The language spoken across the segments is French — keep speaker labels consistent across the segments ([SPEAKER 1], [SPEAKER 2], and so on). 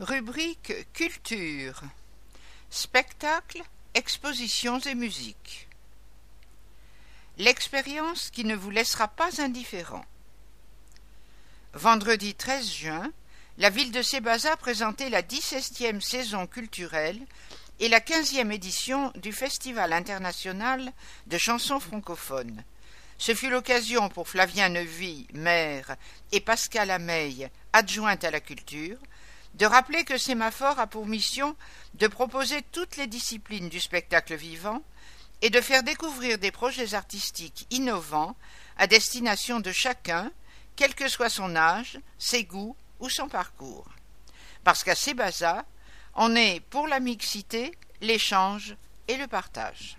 [SPEAKER 1] Rubrique Culture. Spectacles, expositions et musique. L'expérience qui ne vous laissera pas indifférent. Vendredi 13 juin, la ville de Sébaza présentait la 17e saison culturelle et la 15e édition du Festival international de chansons francophones. Ce fut l'occasion pour Flavien Neuvy, maire, et Pascal Ameille, adjointe à la culture, de rappeler que Sémaphore a pour mission de proposer toutes les disciplines du spectacle vivant et de faire découvrir des projets artistiques innovants à destination de chacun, quel que soit son âge, ses goûts ou son parcours. Parce qu'à Sébaza, on est pour la mixité, l'échange et le partage.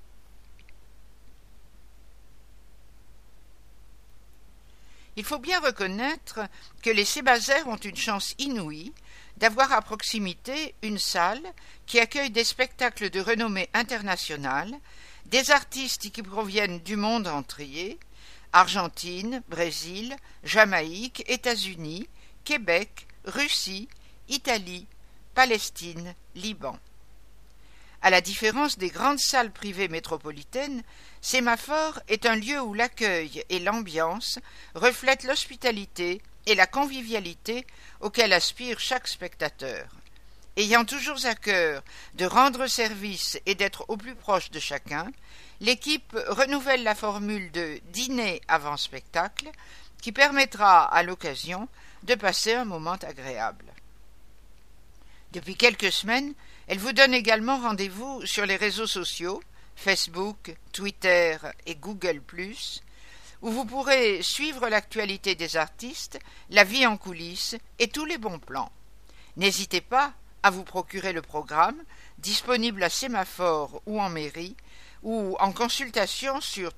[SPEAKER 1] Il faut bien reconnaître que les Sébazaires ont une chance inouïe d'avoir à proximité une salle qui accueille des spectacles de renommée internationale, des artistes qui proviennent du monde entier, Argentine, Brésil, Jamaïque, États-Unis, Québec, Russie, Italie, Palestine, Liban. À la différence des grandes salles privées métropolitaines, Sémaphore est un lieu où l'accueil et l'ambiance reflètent l'hospitalité et la convivialité auxquelles aspire chaque spectateur. Ayant toujours à cœur de rendre service et d'être au plus proche de chacun, l'équipe renouvelle la formule de dîner avant spectacle qui permettra à l'occasion de passer un moment agréable. Depuis quelques semaines, elle vous donne également rendez-vous sur les réseaux sociaux, Facebook, Twitter et Google+, où vous pourrez suivre l'actualité des artistes, la vie en coulisses et tous les bons plans. N'hésitez pas à vous procurer le programme, disponible à Sémaphore ou en mairie, ou en consultation sur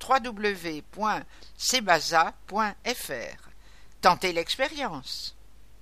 [SPEAKER 1] www.sebaza.fr. Tentez l'expérience.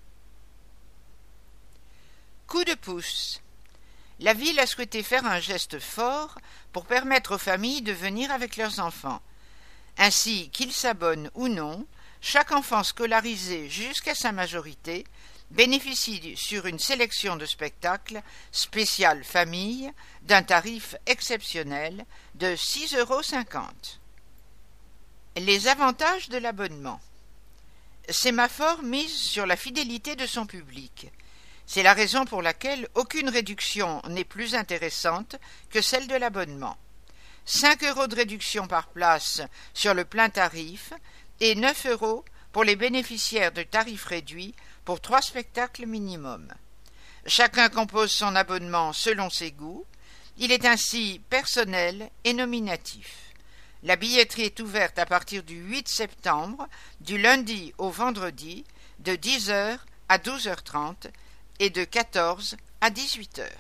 [SPEAKER 1] Coup de pouce. La ville a souhaité faire un geste fort pour permettre aux familles de venir avec leurs enfants. Ainsi, qu'ils s'abonnent ou non, chaque enfant scolarisé jusqu'à sa majorité bénéficie sur une sélection de spectacles spécial famille d'un tarif exceptionnel de 6,50 €. Les avantages de l'abonnement. Sémaphore mise sur la fidélité de son public. C'est la raison pour laquelle aucune réduction n'est plus intéressante que celle de l'abonnement. 5 € de réduction par place sur le plein tarif et 9 € pour les bénéficiaires de tarifs réduits pour 3 spectacles minimum. Chacun compose son abonnement selon ses goûts. Il est ainsi personnel et nominatif. La billetterie est ouverte à partir du 8 septembre, du lundi au vendredi, de 10 h à 12h30 et de 14 à 18 h.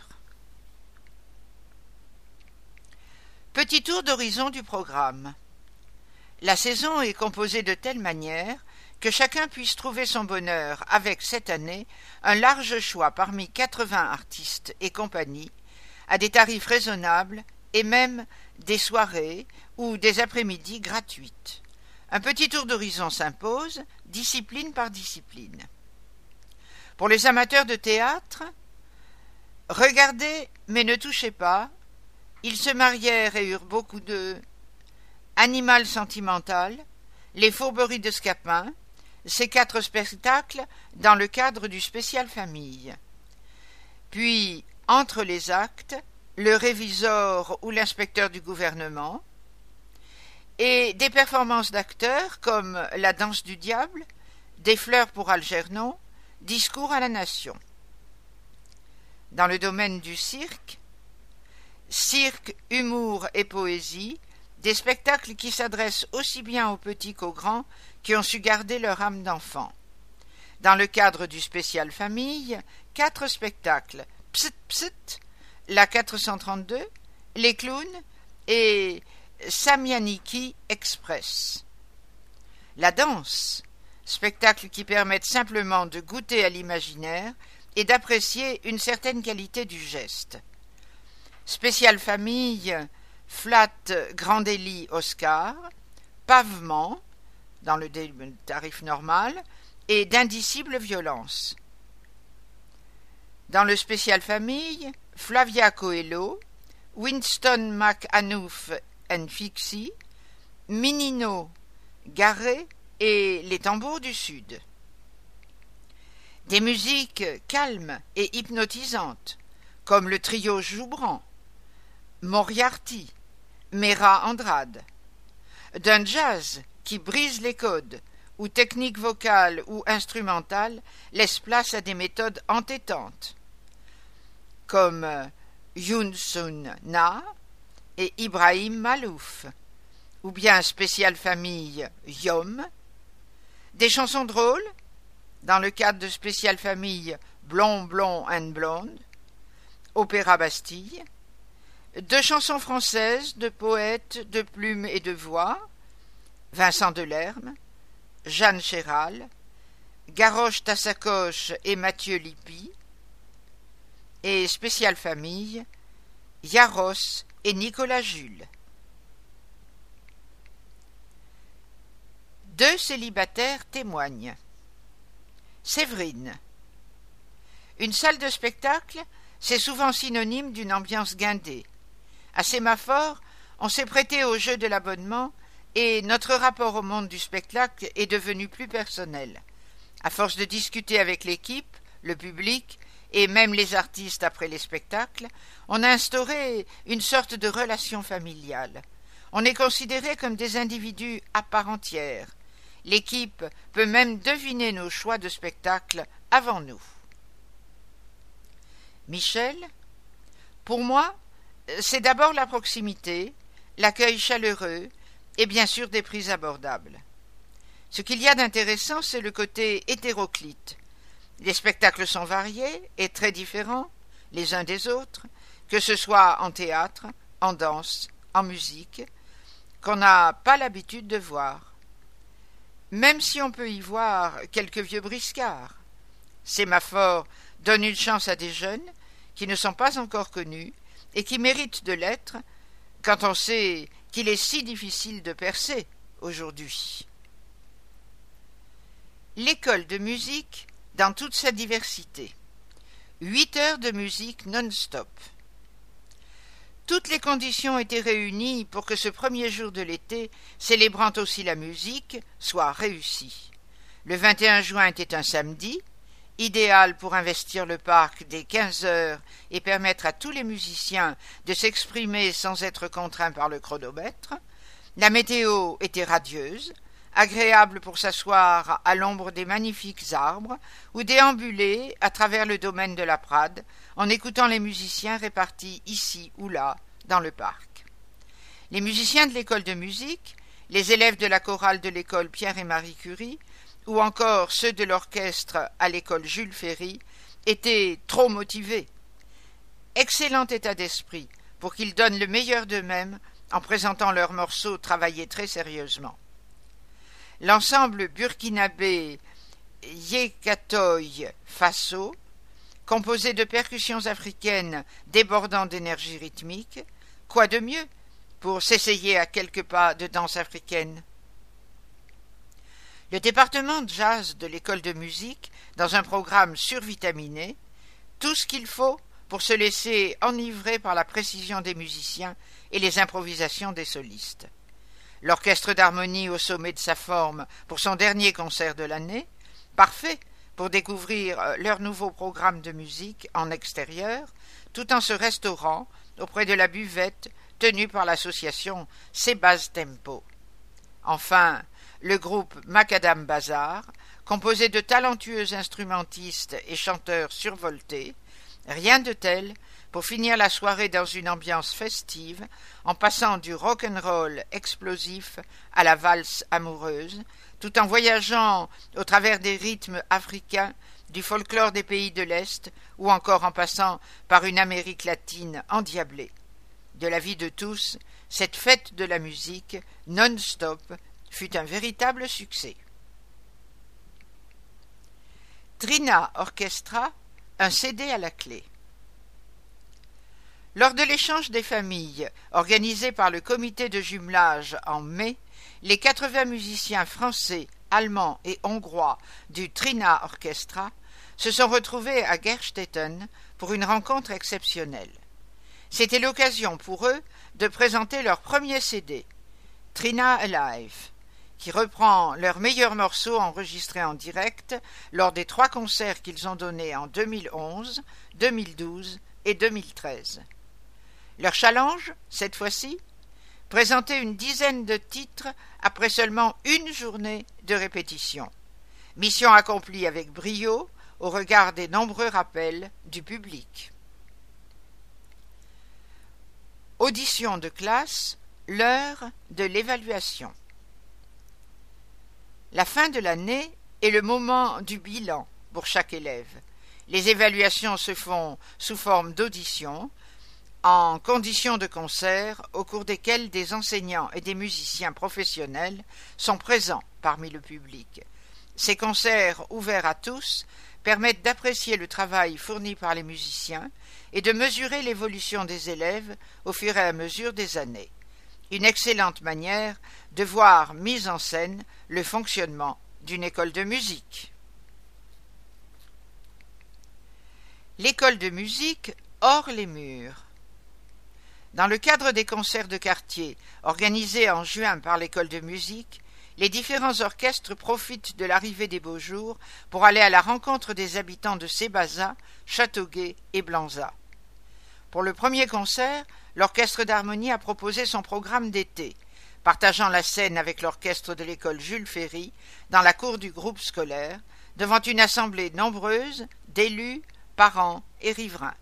[SPEAKER 1] Petit tour d'horizon du programme. La saison est composée de telle manière que chacun puisse trouver son bonheur avec cette année un large choix parmi 80 artistes et compagnies à des tarifs raisonnables et même des soirées ou des après-midi gratuites. Un petit tour d'horizon s'impose, discipline par discipline. Pour les amateurs de théâtre, regardez mais ne touchez pas, ils se marièrent et eurent beaucoup de Animal sentimental, Les fourberies de Scapin, ces 4 spectacles dans le cadre du spécial famille. Puis, entre les actes, le révisor ou l'inspecteur du gouvernement, et des performances d'acteurs comme La danse du diable, Des fleurs pour Algernon, Discours à la nation. Dans le domaine du cirque, humour et poésie, des spectacles qui s'adressent aussi bien aux petits qu'aux grands qui ont su garder leur âme d'enfant. Dans le cadre du spécial famille, 4 spectacles, Psst Psst, la 432, Les clowns et Samianiki Express. La danse, spectacle qui permettent simplement de goûter à l'imaginaire et d'apprécier une certaine qualité du geste. Spécial famille, Flat Grand Délit Oscar, Pavement, dans le tarif normal, et d'indicible violence. Dans le spécial famille, Flavia Coelho, Winston McAnuff and Fixie, Minino, Garré et les tambours du Sud. Des musiques calmes et hypnotisantes, comme le trio Joubran, Moriarty, Mera Andrade. D'un jazz qui brise les codes, où technique vocale ou instrumentale laisse place à des méthodes entêtantes, comme Youn Sun Na et Ibrahim Malouf, ou bien spécial famille Yom, des chansons drôles, dans le cadre de spécial famille Blond Blond and Blonde, Opéra Bastille, deux chansons françaises de poètes de plume et de voix, Vincent Delerme, Jeanne Chéral, Garrosh Tassacoche et Mathieu Lippi, et spécial famille Yaros et Nicolas Jules. Deux célibataires témoignent. Séverine. Une salle de spectacle, c'est souvent synonyme d'une ambiance guindée. À Sémaphore, on s'est prêté au jeu de l'abonnement et notre rapport au monde du spectacle est devenu plus personnel. À force de discuter avec l'équipe, le public et même les artistes après les spectacles, on a instauré une sorte de relation familiale. On est considérés comme des individus à part entière. L'équipe peut même deviner nos choix de spectacle avant nous. Michel, pour moi, c'est d'abord la proximité, l'accueil chaleureux et bien sûr des prix abordables. Ce qu'il y a d'intéressant, c'est le côté hétéroclite. Les spectacles sont variés et très différents les uns des autres, que ce soit en théâtre, en danse, en musique, qu'on n'a pas l'habitude de voir. Même si on peut y voir quelques vieux briscards. Sémaphore donne une chance à des jeunes qui ne sont pas encore connus et qui méritent de l'être quand on sait qu'il est si difficile de percer aujourd'hui. L'école de musique dans toute sa diversité. 8 heures de musique non-stop. Toutes les conditions étaient réunies pour que ce premier jour de l'été, célébrant aussi la musique, soit réussi. Le 21 juin était un samedi, idéal pour investir le parc dès 15 heures et permettre à tous les musiciens de s'exprimer sans être contraints par le chronomètre. La météo était radieuse, agréable pour s'asseoir à l'ombre des magnifiques arbres ou déambuler à travers le domaine de la Prade en écoutant les musiciens répartis ici ou là dans le parc. Les musiciens de l'école de musique, les élèves de la chorale de l'école Pierre et Marie Curie ou encore ceux de l'orchestre à l'école Jules Ferry étaient trop motivés. Excellent état d'esprit pour qu'ils donnent le meilleur d'eux-mêmes en présentant leurs morceaux travaillés très sérieusement. L'ensemble burkinabé Yekatoy Faso, composé de percussions africaines débordant d'énergie rythmique, quoi de mieux pour s'essayer à quelques pas de danse africaine? Le département de jazz de l'école de musique, dans un programme survitaminé, tout ce qu'il faut pour se laisser enivrer par la précision des musiciens et les improvisations des solistes. L'orchestre d'harmonie au sommet de sa forme pour son dernier concert de l'année, parfait pour découvrir leur nouveau programme de musique en extérieur, tout en se restaurant auprès de la buvette tenue par l'association Sebaz Tempo. Enfin, le groupe Macadam Bazar, composé de talentueux instrumentistes et chanteurs survoltés, rien de tel pour finir la soirée dans une ambiance festive, en passant du rock'n'roll explosif à la valse amoureuse, tout en voyageant au travers des rythmes africains, du folklore des pays de l'Est, ou encore en passant par une Amérique latine endiablée. De la vie de tous, cette fête de la musique, non-stop, fut un véritable succès. Trina Orchestra, un CD à la clé. Lors de l'échange des familles, organisé par le comité de jumelage en mai, les 80 musiciens français, allemand et hongrois du Trina Orchestra se sont retrouvés à Gerstetten pour une rencontre exceptionnelle. C'était l'occasion pour eux de présenter leur premier CD, Trina Alive, qui reprend leurs meilleurs morceaux enregistrés en direct lors des 3 concerts qu'ils ont donnés en 2011, 2012 et 2013. Leur challenge, cette fois-ci, présenter une dizaine de titres après seulement une journée de répétition. Mission accomplie avec brio au regard des nombreux rappels du public. Audition de classe, l'heure de l'évaluation. La fin de l'année est le moment du bilan pour chaque élève. Les évaluations se font sous forme d'audition, en conditions de concert au cours desquelles des enseignants et des musiciens professionnels sont présents parmi le public. Ces concerts ouverts à tous permettent d'apprécier le travail fourni par les musiciens et de mesurer l'évolution des élèves au fur et à mesure des années. Une excellente manière de voir mise en scène le fonctionnement d'une école de musique. L'école de musique hors les murs. Dans le cadre des concerts de quartier organisés en juin par l'école de musique, les différents orchestres profitent de l'arrivée des beaux jours pour aller à la rencontre des habitants de Sébaza, Châteauguay et Blanza. Pour le premier concert, l'orchestre d'harmonie a proposé son programme d'été, partageant la scène avec l'orchestre de l'école Jules Ferry dans la cour du groupe scolaire, devant une assemblée nombreuse d'élus, parents et riverains.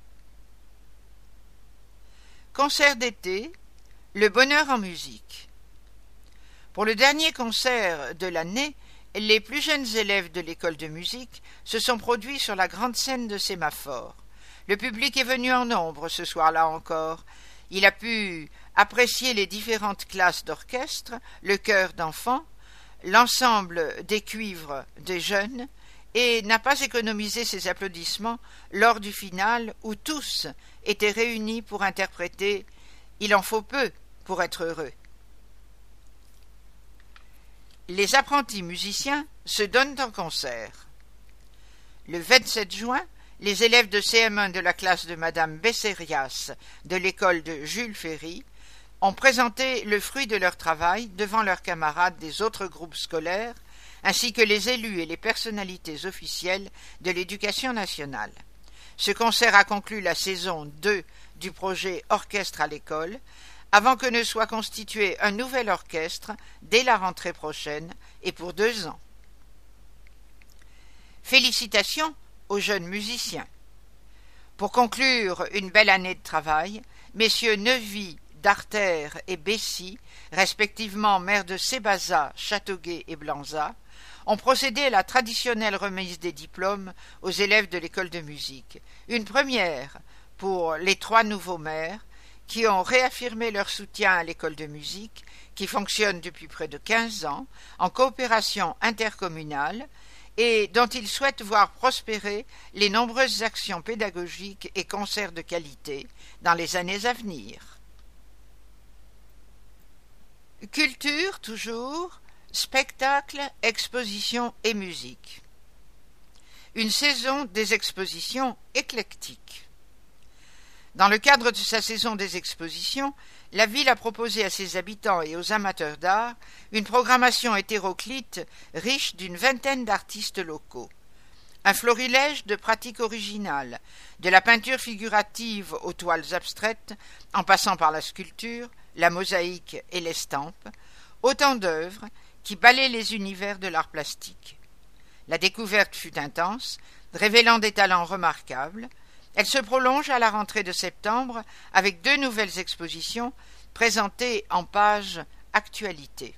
[SPEAKER 1] Concert d'été, le bonheur en musique. Pour le dernier concert de l'année, les plus jeunes élèves de l'école de musique se sont produits sur la grande scène de Sémaphore. Le public est venu en nombre ce soir-là encore. Il a pu apprécier les différentes classes d'orchestre, le chœur d'enfants, l'ensemble des cuivres des jeunes, et n'a pas économisé ses applaudissements lors du final où tous étaient réunis pour interpréter « Il en faut peu pour être heureux ». Les apprentis musiciens se donnent en concert. Le 27 juin, les élèves de CM1 de la classe de Madame Besserias de l'école de Jules Ferry ont présenté le fruit de leur travail devant leurs camarades des autres groupes scolaires, ainsi que les élus et les personnalités officielles de l'éducation nationale. Ce concert a conclu la saison 2 du projet Orchestre à l'école, avant que ne soit constitué un nouvel orchestre dès la rentrée prochaine et pour 2 ans. Félicitations aux jeunes musiciens. Pour conclure une belle année de travail, messieurs Neuvy, Darter et Bessy, respectivement maires de Sébaza, Châteauguay et Blanza, ont procédé à la traditionnelle remise des diplômes aux élèves de l'école de musique. Une première pour les 3 nouveaux maires qui ont réaffirmé leur soutien à l'école de musique, qui fonctionne depuis près de 15 ans, en coopération intercommunale, et dont ils souhaitent voir prospérer les nombreuses actions pédagogiques et concerts de qualité dans les années à venir. Culture, toujours, spectacle, exposition et musique. Une saison des expositions éclectiques. Dans le cadre de sa saison des expositions, la ville a proposé à ses habitants et aux amateurs d'art une programmation hétéroclite riche d'une vingtaine d'artistes locaux. Un florilège de pratiques originales, de la peinture figurative aux toiles abstraites, en passant par la sculpture, la mosaïque et l'estampe, autant d'œuvres qui balaient les univers de l'art plastique. La découverte fut intense, révélant des talents remarquables. Elle se prolonge à la rentrée de septembre avec 2 nouvelles expositions présentées en page Actualité.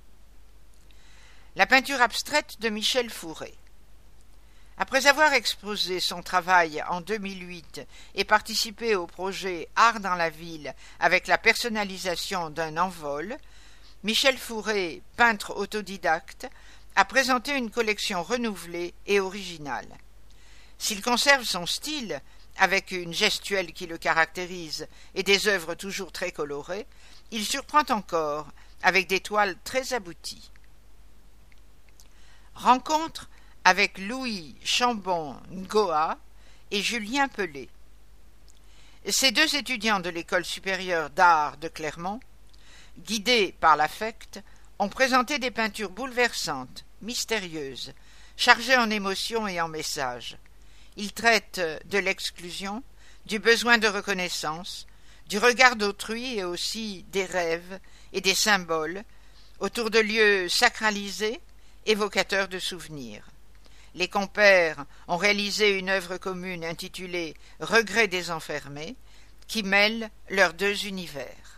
[SPEAKER 1] La peinture abstraite de Michel Fourré. Après avoir exposé son travail en 2008 et participé au projet Art dans la ville avec la personnalisation d'un envol, Michel Fourré, peintre autodidacte, a présenté une collection renouvelée et originale. S'il conserve son style, avec une gestuelle qui le caractérise et des œuvres toujours très colorées, il surprend encore avec des toiles très abouties. Rencontre avec Louis Chambon-Ngoa et Julien Pelé. Ces deux étudiants de l'École supérieure d'art de Clermont, guidés par l'affect, ont présenté des peintures bouleversantes, mystérieuses, chargées en émotions et en messages. Ils traitent de l'exclusion, du besoin de reconnaissance, du regard d'autrui et aussi des rêves et des symboles, autour de lieux sacralisés, évocateurs de souvenirs. Les compères ont réalisé une œuvre commune intitulée « Regrets des enfermés » qui mêle leurs deux univers.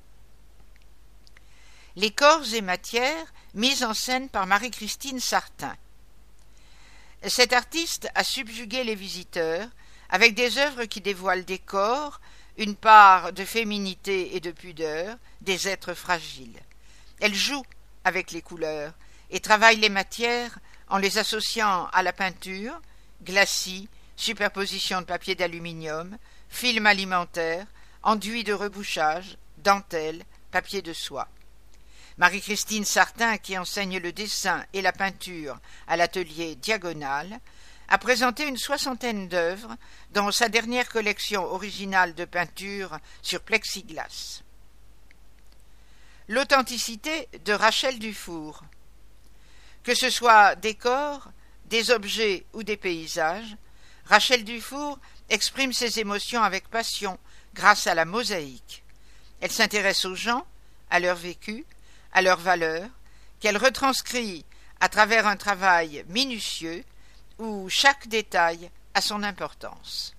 [SPEAKER 1] Les corps et matières mis en scène par Marie-Christine Sartin. Cette artiste a subjugué les visiteurs avec des œuvres qui dévoilent des corps, une part de féminité et de pudeur, des êtres fragiles. Elle joue avec les couleurs et travaille les matières en les associant à la peinture, glacis, superposition de papier d'aluminium, film alimentaire, enduit de rebouchage, dentelle, papier de soie. Marie-Christine Sartin, qui enseigne le dessin et la peinture à l'atelier Diagonale, a présenté une 60aine d'œuvres, dont sa dernière collection originale de peinture sur plexiglas. L'authenticité de Rachel Dufour. Que ce soit des corps, des objets ou des paysages, Rachel Dufour exprime ses émotions avec passion grâce à la mosaïque. Elle s'intéresse aux gens, à leur vécu, à leurs valeurs, qu'elle retranscrit à travers un travail minutieux où chaque détail a son importance.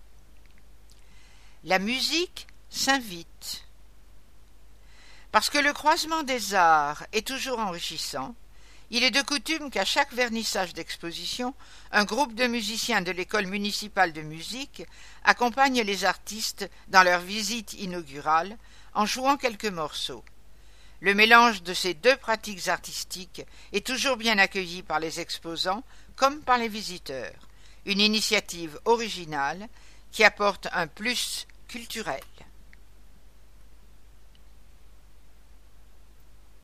[SPEAKER 1] La musique s'invite. Parce que le croisement des arts est toujours enrichissant, il est de coutume qu'à chaque vernissage d'exposition, un groupe de musiciens de l'école municipale de musique accompagne les artistes dans leur visite inaugurale en jouant quelques morceaux. Le mélange de ces deux pratiques artistiques est toujours bien accueilli par les exposants comme par les visiteurs, une initiative originale qui apporte un plus culturel.